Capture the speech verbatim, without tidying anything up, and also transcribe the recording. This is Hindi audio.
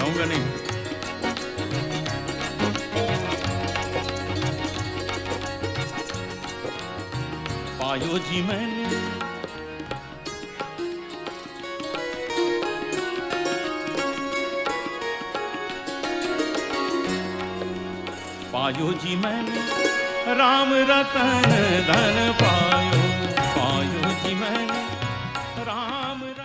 गाऊंगा नहीं। पायो जी मैंने पायो जी मैंने राम रतन धन पायो, पायो जी मैंने राम